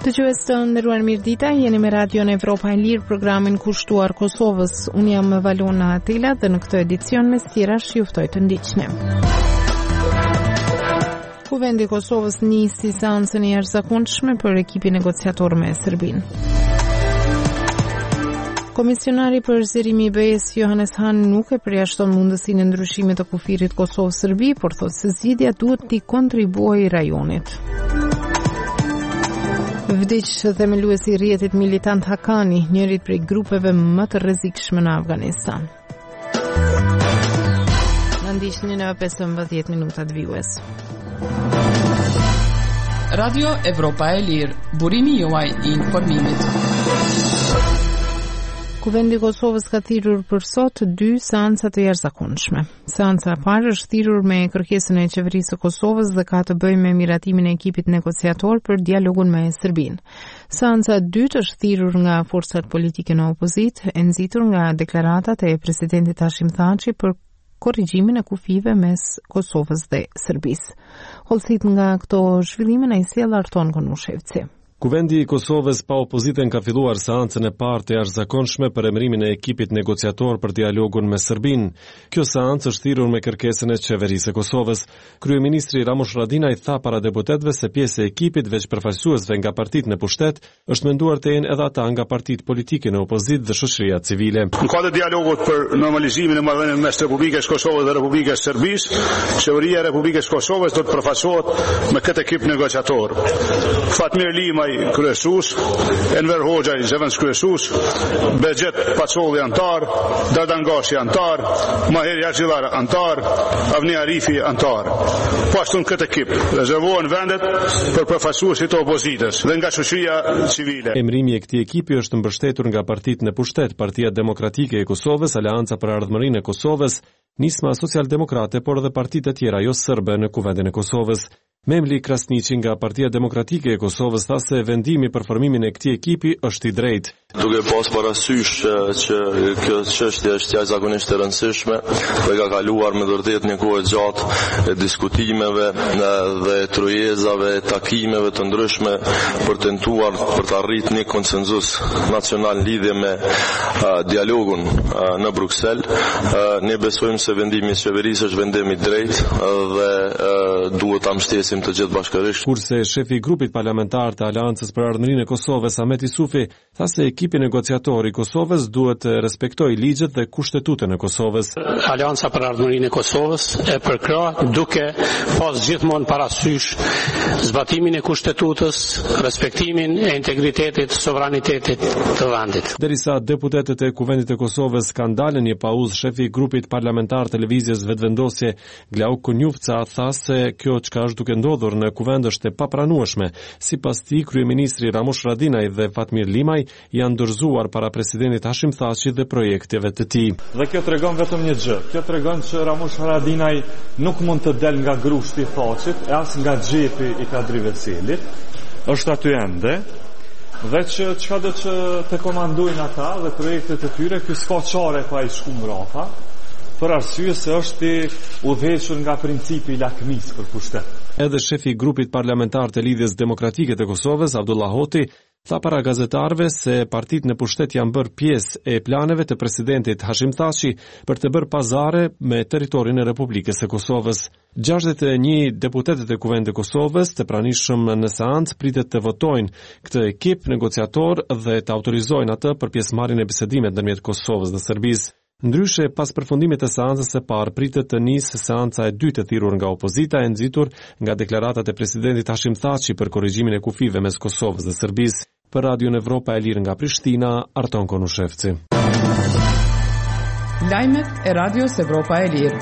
Dëgjues të nderuar, mirëdita, jeni me Radion Evropa e Lirë, programin kushtuar Kosovës. Unë jam Valona Atila dhe në këtë edicion me stirash ju ftoj të ndiqni. Kuvendi i Kosovës nisi seancën e jashtëzakonshme për ekipin negociator me Serbinë. Komisionari për zgjerimi i BE-s Johannes Hahn nuk e përjashton mundësinë e ndryshimit të kufirit Kosovë-Serbi, por thotë se zgjidhja duhet t'i kontribuojë rajonit. Vdiq themeluesi i rrjetit militant Hakani, njërit prej grupeve më të rrezikshme në Afganistan. Na ndiqni në 15 minutat vijues. Radio Evropa e Lirë, burimi juaj i informimit. Kuvendi i Kosovës ka thirrur për sot 2 seanca të jashtëzakonshme. Seanca e parë është thirrur me kërkesën e qeverisë së Kosovës dhe ka të bëjë me miratimin e ekipit negociator për dialogun me Serbinë. Seanca e dytë është thirrur nga forcat politike në opozitë, e nxitur nga deklaratat e presidentit Hashim Thaçi për korrigjimin e kufive mes Kosovës dhe Serbisë. Hollësit nga këto zhvillime na i sjell Arton Konushevci. Kuvendi i Kosovës pa opozitën ka filluar seancën e parë të jashtëzakonshme për emërimin e ekipit negociator për dialogun me Serbinë. Kjo seancë është thirrur me kërkesën e qeverisë së Kosovës. Kryeministri Ramush Haradinaj tha para deputetëve se pjesë e ekipit veç përfaqësuesve nga partitë në pushtet është menduar të jenë edhe ata nga partitë politike në opozitë dhe shoqëria civile. Në kuadër dialogut për normalizimin e marrëdhënieve mes Republikës Kosovës dhe Republikës Serbisë, qeveria e Republikës Kosovës do të përfaqësohet me këtë ekip negociator. Fatmir Limaj kryesues, Enver Hoxhaj zëvendës kryesues, Bexhet Paçolli antar, Dardan Gashi antar, Mahir Yaxhillar antar, Avni Arifi antar. Po ashtu në këtë ekip rezervohen vendet për përfaqësuesit e opozitës dhe nga shoqëria civile. Emrimi i këtij ekipi është mbështetur nga partitë në pushtet, Partia Demokratike e Kosovës, Aleanca për Ardhmërinë e Kosovës, Nisma Socialdemokrate, por edhe partitë e tjera jo serbe në Kuvendin e Kosovës. Memli Krasniqi nga Partia Demokratike e Kosovës tha se vendimi për formimin e këtij ekipi është i drejtë. Duke pas parasysh që kjo çështje është jashtëzakonisht e rëndësishme dhe ka kaluar me vërtet një kohë gjatë diskutimeve dhe trojezave, takimeve të ndryshme për tentuar për të arritur një konsenzus nacional në lidhje me dialogun në Bruksel. Ne besojmë se vendimi i qeverisë është vendim i drejtë dhe duhet ta mbështesim të gjithë bashkërisht. Kurse shefi i grupit parlamentar të Aleancës për Ardhmërinë e Kosovës, Ahmet Isufi, tha se ekipi negociator i Kosovës duhet të respektojë ligjet dhe kushtetutën e Kosovës. Aleanca për Ardhmërinë e Kosovës e përkrah duke pas gjithmonë parasysh zbatimin e kushtetutës, respektimin e integritetit, sovranitetit të vendit. Derisa deputetët e Kuvendit e Kosovës kanë dalë një pauzë, shefi i grupit parlamentar televizjes Vetvendosje, Glauk Konjufca, tha se kjo çka është duke ndodhur në Kuvend është e papranueshme. Sipas tij, kryeministri Ramush Haradinaj dhe Fatmir Limaj janë dorëzuar para presidentit Hashim Thaçi dhe projekteve të tij. Dhe kjo tregon vetëm një gjë. Kjo tregon që Ramush Haradinaj nuk mund të del nga grushti i Thaçit, e as nga xhepi i Kadri Veselit. Është aty ende. Dhe që çka do të komandojnë ata dhe projektet e tyre, ky s'ka çare pa i shku mbrapa, për arsye se është i udhëhequr nga principi i lakmisë për pushtet. Edhe shefi i grupit parlamentar të Lidhjes Demokratike të Kosovës, Abdullah Hoti, tha para gazetarëve se partitë në pushtet janë bërë pjesë e planeve të presidentit Hashim Thaçi për të bërë pazare me territorin e Republikës së Kosovës. 61 deputetët e Kuvendit të Kosovës të pranishëm në seancë pritet të votojnë këtë ekip negociator dhe të autorizojnë atë për pjesëmarrjen e bisedimeve ndërmjet Kosovës dhe Serbisë. Ndryshe, pas përfundimit të seancës së parë, pritet të nisë seanca e dytë e thirrur nga opozita, e nxitur nga deklaratat e presidentit Hashim Thaçi për korrigjimin e kufive mes Kosovës dhe Serbisë. Për Radion Evropa e Lirë nga Prishtina, Arton Konushevci. Lajmet e Radios Evropa e Lirë.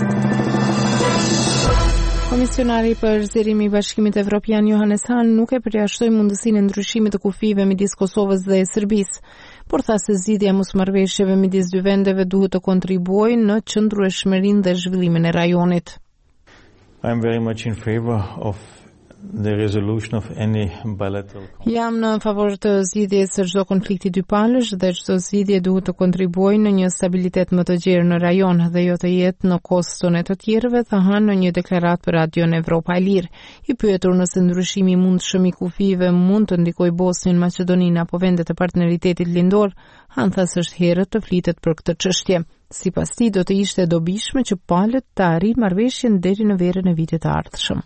Komisionari për zgjerimi i Bashkimit Evropian Johannes Hahn nuk e përjashtoi mundësinë e ndryshimit të kufive midis Kosovës dhe Serbisë, por tha se zgjidhja e mosmarrëveshjeve midis dy vendeve duhet të kontribuojë në qëndrueshmërinë dhe zhvillimin e rajonit. I am very much in favor of the resolution of any bilateral conflict. Jam në favor të zgjidhjes së çdo konflikti dypalësh dhe çdo zgjidhje duhet të kontribuojë në një stabilitet më të gjerë në rajon dhe jo të jetë në koston e të tjerëve, tha Han në një deklaratë për Radion Evropa e Lirë. I pyetur nëse ndryshimi i mundshëm i kufive mund të ndikojë Bosnjën, Maqedoninë apo vendet e partneritetit lindor, Han tha se është herët të flitet për këtë çështje. Sipas tij do të ishte e dobishme që palët të arrijnë marrëveshjen deri në verën e vitit të ardhshëm.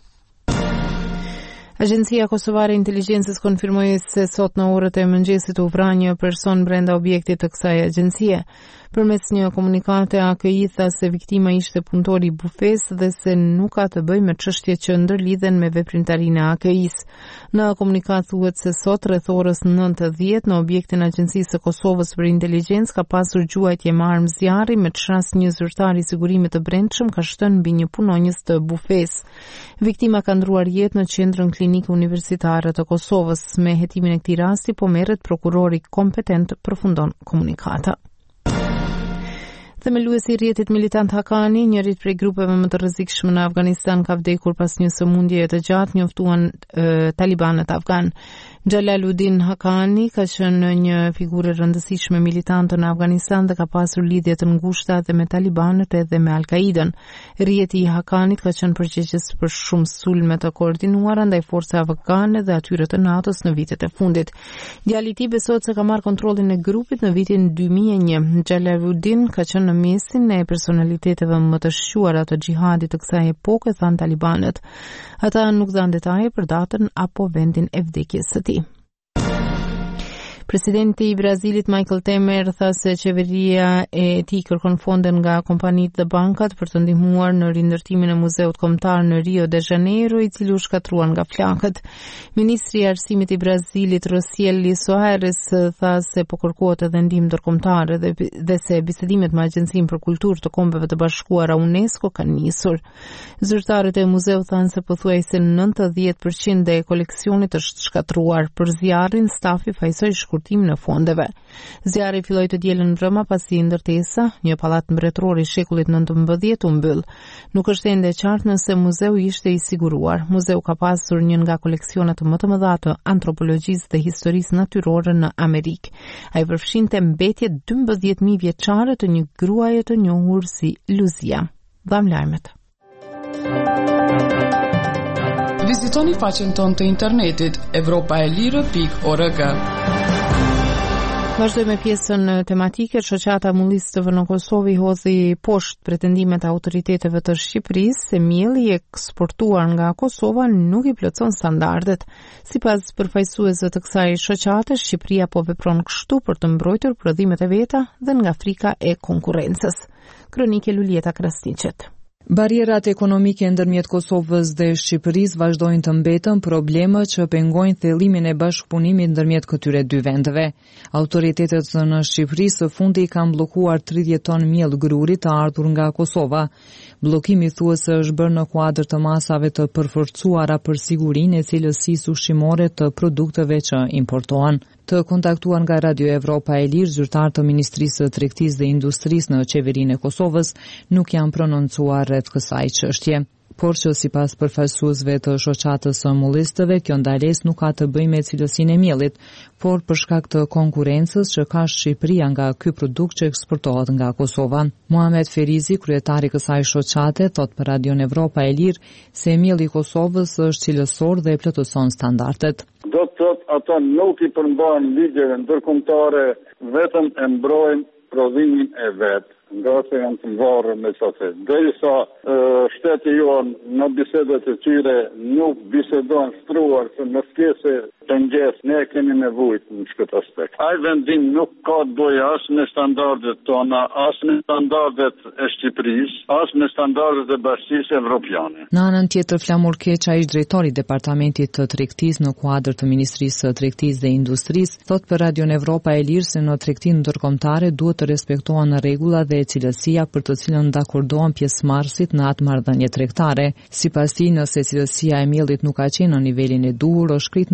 Agjencia Kosovare e Inteligjencës konfirmoi se sot në orët e mëngjesit u vra një person brenda objektit të kësaj agjencie. Përmes një komunikate AKI tha se viktima ishte punëtori i bufes dhe se nuk ka të bëjë me çështjet që ndërlidhen me veprimtarinë e AKI-s. Në komunikat thuhet se sot rreth orës 9:10 në objektin e Agjencisë së Kosovës për Inteligjencë ka pasur gjuajtje me armë zjarri me çast një zyrtar i sigurimit të brendshëm ka shtënë mbi një punonjës të bufes. Viktima ka ndruar jetë në qendrën klinike universitare të Kosovës. Me hetimin e këtij rasti po merret prokurori kompetent, përfundon komunikata. Themeluesi i rrjetit militant Hakani, njërit prej grupeve më të rrezikshme në Afganistan, ka vdekur pas një sëmundjeje të gjatë, njoftuan talibanët afgan. Jalaluddin Hakani ka qenë një figurë rëndësishme militante në Afganistan dhe ka pasur lidhje të ngushta edhe me talibanët edhe me Al-Qaidën. Rrjeti i Hakanit ka qenë përgjegjës për shumë sulme të koordinuara ndaj forcave afgane dhe atyre të NATO-s në vitet e fundit. Djali i tij besohet se ka marrë kontrollin e grupit në vitin 2001. Jalaluddin ka qenë në mesin e personaliteteve më të shquara të xhihadit të kësaj epoke, than talibanët. Ata nuk dhanë detaje për datën apo vendin e vdekjes së tij. Presidenti i Brazilit Michel Temer tha se qeveria e tij kërkon fonde nga kompanitë dhe bankat për të ndihmuar në rindërtimin e muzeut kombëtar në Rio de Janeiro, i cili u shkatruan nga flakët. Ministri i Arsimit i Brazilit Rocieli Soares tha se po kërkohet edhe ndihmë ndërkombëtare dhe se bisedimet me Agjencinë për Kulturë të Kombeve të Bashkuara UNESCO kanë nisur. Zyrtarët e muzeut thanë se pothuajse 90% e koleksionit është shkatruar. Për zjarrin, stafi fajsoi në fondeve. Zjarri filloi të dielën mbrëma pasi ndërtesa, një pallat mbretëror i shekullit 19 u mbyll. Nuk është ende e qartë nëse muzeu ishte i siguruar. Muzeu ka pasur një nga koleksionet më të mëdha të antropologjisë dhe historisë natyrore në Amerikë. Ai përfshinte mbetje 12.000 vjeçare të një gruaje të njohur si Luzia. Dham lajmet. Vizitoni faqen tonë të internetit europaelire.org. Vazhdojmë me pjesën tematike. Shoqata Mullistëve në Kosovë hodhi poshtë pretendimet e autoriteteve të Shqipërisë se mielli i eksportuar nga Kosova nuk i plotson standardet. Sipas përfaqësuesve të kësaj shoqate, Shqipëria po vepron kështu për të mbrojtur prodhimet e veta dhe nga frika e konkurrencës. Kronike Lulieta Krasniqet. Barierat ekonomike ndërmjet Kosovës dhe Shqipërisë vazhdojnë të mbetën probleme që pengojnë thellimin e bashkëpunimit ndërmjet këtyre dy vendeve. Autoritetet në Shqipëri së fundi kanë bllokuar 30 ton miell gruri të ardhur nga Kosova. Bllokimi thuhet se është bërë në kuadër të masave të përforcuara për sigurinë e cilësisë ushqimore të produkteve që importohen. Të kontaktuar nga Radio Evropa e Lirë, zyrtar të Ministrisë së Tregtisë dhe Industrisë në qeverinë e Kosovës nuk janë prononcuar rreth kësaj çështje. Por që sipas përfaqësuesve të shoqatës së mullistëve, kjo ndalesë nuk ka të bëjë me cilësinë e miellit, por për shkak të konkurrencës që ka Shqipëria nga ky produkt që eksportohet nga Kosova. Muhamet Ferizi, kryetari i kësaj shoqate, thot për Radion Evropa e Lirë se mielli i Kosovës është cilësor dhe plotëson standardet. Do të thotë ato nuk i përmbajnë ligjeve ndërkombëtare, vetëm e mbrojnë prodhimin e vet, nga se janë të varur me sotë. Derisa shteti jon në bisedet e tyre nuk bisedon struar se në skese të ngjes, ne kemi nevojë në këtë aspekt. Ai vendim nuk ka të bëjë as me standardet tona, as me standardet e Shqipërisë, as me standardet e Bashkisë Evropiane. Në anën tjetër, Flamur Keqa, ish drejtori i Departamentit të Tregtisë në kuadër të Ministrisë së Tregtisë dhe Industrisë, thot për Radion Evropa e Lirë se në tregtinë ndërkombëtare duhet të respektohen rregullat dhe cilësia për të cilën dakordohen pjesëmarrësit në atë marrëdhënie tregtare. Sipas tij, nëse cilësia e miellit nuk ka qenë në nivelin e duhur, është krejt normale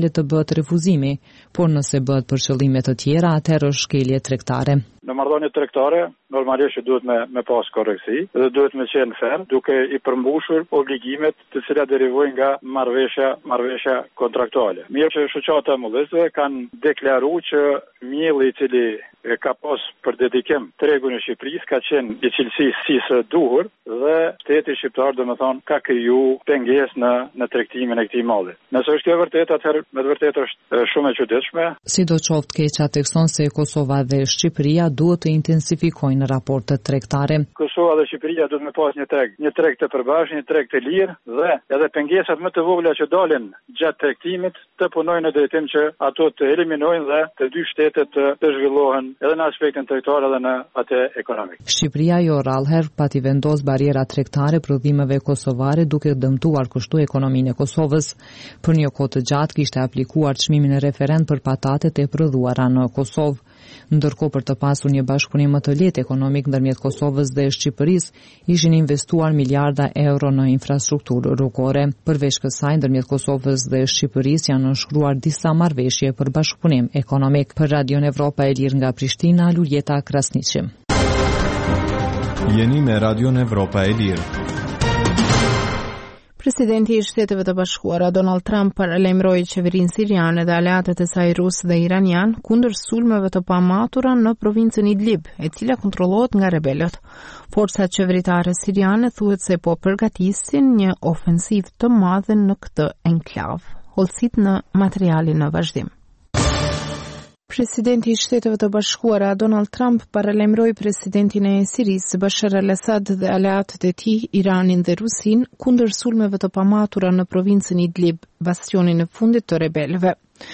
shkelje të bëhet refuzimi, por nëse bëhet për qëllime të tjera, atëherë është shkelje tregtare. Në marrëdhënie tregtare, normalisht duhet me pas korreksi dhe duhet me qenë ferm, duke i përmbushur obligimet të cilat derivojnë nga marrëveshja kontraktuale. Mirë që shoqata e mëdhësve kanë deklaruar që mielli i cili ka pas për dedikim tregun e Shqipërisë ka qenë i cilësisë si së duhur dhe shteti shqiptar domethënë ka kriju pengesë në tregtimin e këtij malli. Nëse është kjo vërtet, atëherë me të vërtetë është shumë e çuditshme. Sidoqoftë, Keqa tekson se Kosova dhe Shqipëria duhet të intensifikojnë raportet tregtare. Kosova dhe Shqipëria duhet me pas një treg të përbashkët, një treg të lirë dhe edhe pengesat më të vogla që dalin gjatë tregtimit të punojnë në drejtim që ato të eliminojnë dhe të dy shtetet të zhvillohen edhe në aspektin tregtar edhe në atë ekonomik. Shqipëria jo rallëherë pati vendos bariera tregtare prodhimeve kosovare duke dëmtuar kështu ekonominë e Kosovës. Për një kohë të gjatë kishte aplikuar çmimin e referent për patatet e prodhuara në Kosovë. Ndërkohë për të pasur një bashkëpunim më të lehtë ekonomik ndërmjet Kosovës dhe Shqipërisë, ishin investuar miliarda euro në infrastrukturë rrugore. Përveç kësaj, ndërmjet Kosovës dhe Shqipërisë janë nënshkruar disa marrëveshje për bashkëpunim ekonomik. Për Radion Evropa e Lirë nga Prishtina, Luljeta Krasniqi. Jeni me Radion Evropa e Lirë. Presidenti i Shteteve të Bashkuara Donald Trump paralajmëroi qeverinë siriane dhe aleatët e saj rus dhe iranian kundër sulmeve të pamatura në provincën Idlib, e cila kontrollohet nga rebelët. Forcat qeveritare siriane thuhet se po përgatisin një ofensivë të madhe në këtë enklav. Hollësit në materialin në vazhdim. Presidenti i Shteteve të Bashkuara Donald Trump paralajmëroi presidentin e Sirisë Bashar al-Assad dhe aleatët e tij Iranin dhe Rusin kundër sulmeve të pamatura në provincën Idlib, bastionin e fundit të rebelëve.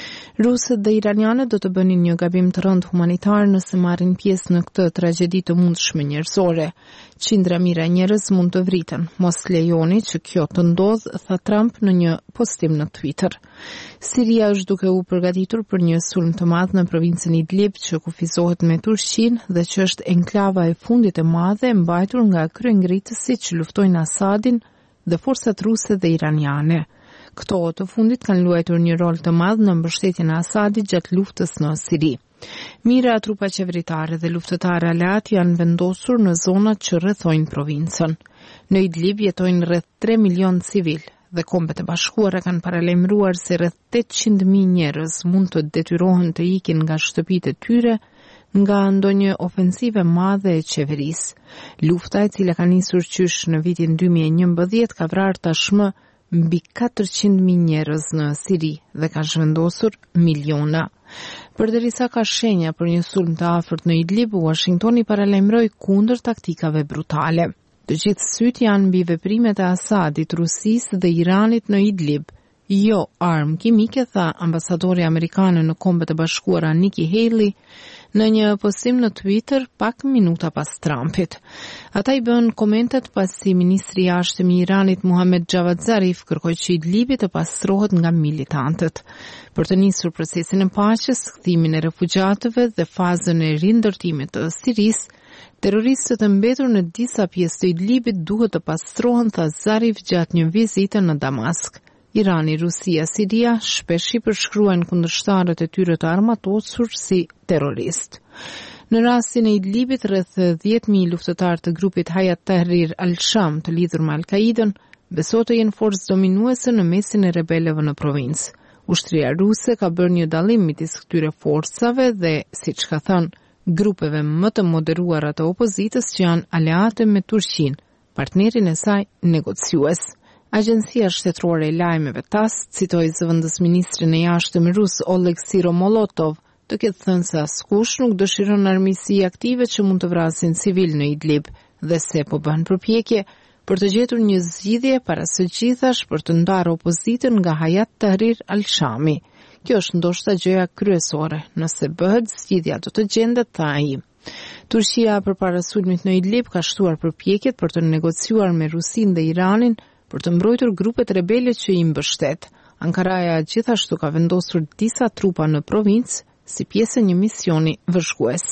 Rusët dhe iranianët do të bënin një gabim të rëndë humanitar nëse marrin pjesë në këtë tragjedi të mundshme njerëzore. Qindra mijëra njerëz mund të vriten. Mos lejoni që kjo të ndodhë, tha Trump në një postim në Twitter. Siria është duke u përgatitur për një sulm të madh në provincën Idlib që kufizohet me Turqinë dhe që është enklava e fundit e madhe e mbajtur nga kryengritësit që luftojnë Asadin dhe forcat ruse dhe iraniane. Këto të fundit kanë luajtur një rol të madh në mbështetjen e Asadit gjatë luftës në Siri. Mira trupa qeveritare dhe luftëtarë aleat janë vendosur në zonat që rrethojnë provincën. Në Idlib jetojnë rreth 3 milion civil dhe Kombet e Bashkuara kanë paralajmëruar se rreth 800.000 njerëz mund të detyrohen të ikin nga shtëpitë e tyre nga ndonjë ofensive madhe e qeverisë. Lufta e cila ka nisur qysh në vitin 2011 ka vrarë tashmë mbi 400.000 njerëz në Siri dhe ka zhvendosur miliona. Përderisa ka shenja për një sulm të afërt në Idlib, Washingtoni paralajmëroi kundër taktikave brutale. Të gjithë syt janë mbi veprimet e Asadit, Rusisë dhe Iranit në Idlib. Jo armë kimike, tha ambasadori amerikan në Kombet e Bashkuara Nikki Haley në një postim në Twitter pak minuta pas Trumpit. Ata i bën komentet pasi ministri i jashtëm i Iranit Mohammad Javad Zarif kërkoi që Idlibi të pastrohet nga militantët. Për të nisur procesin e paqes, kthimin e refugjatëve dhe fazën e rindërtimit të Sirisë, terroristët e mbetur në disa pjesë të Idlibit duhet të pastrohen, tha Zarif gjatë një vizite në Damask. Irani, Rusia, Siria shpesh i përshkruajnë kundërshtarët e tyre të armatosur si terrorist. Në rastin e Idlibit, rreth 10.000 luftëtarë të grupit Hayat Tahrir al-Sham të lidhur me Al-Qaidën besohet të jenë forcë dominuese në mesin e rebelëve në provincë. Ushtria ruse ka bërë një dallim midis këtyre forcave dhe, siç ka thënë, grupeve më të moderuara të opozitës që janë aleate me Turqinë, partnerin e saj negociues. Agjencia shtetërore e lajmeve TASS citoi zëvendësministrin e jashtëm rus Oleg Siromolotov të ketë thënë se askush nuk dëshiron armiqësi aktive që mund të vrasin civil në Idlib dhe se po bën përpjekje për të gjetur një zgjidhje para së gjithash për të ndarë opozitën nga Hayat Tahrir al-Shami. Kjo është ndoshta gjëja kryesore, nëse bëhet zgjidhja do të gjendet, tha ai. Turqia përpara sulmit në Idlib ka shtuar përpjekjet për të negociuar me Rusinë dhe Iranin për të mbrojtur grupet rebele që i mbështet. Ankaraja gjithashtu ka vendosur disa trupa në provincë si pjesë e një misioni vëzhgues.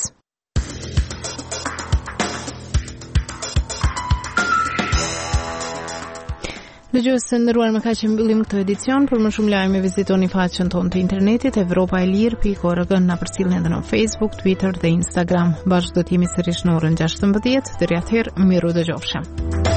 Dëgjues të nderuar, më kaq mbyllim këtë edicion. Për më shumë lajme vizitoni faqen tonë të internetit evropaelir.org, na përcjellni edhe në Facebook, Twitter dhe Instagram. Bashkë do të jemi sërish në orën 16:00. Deri atëherë, miru dëgjofshëm.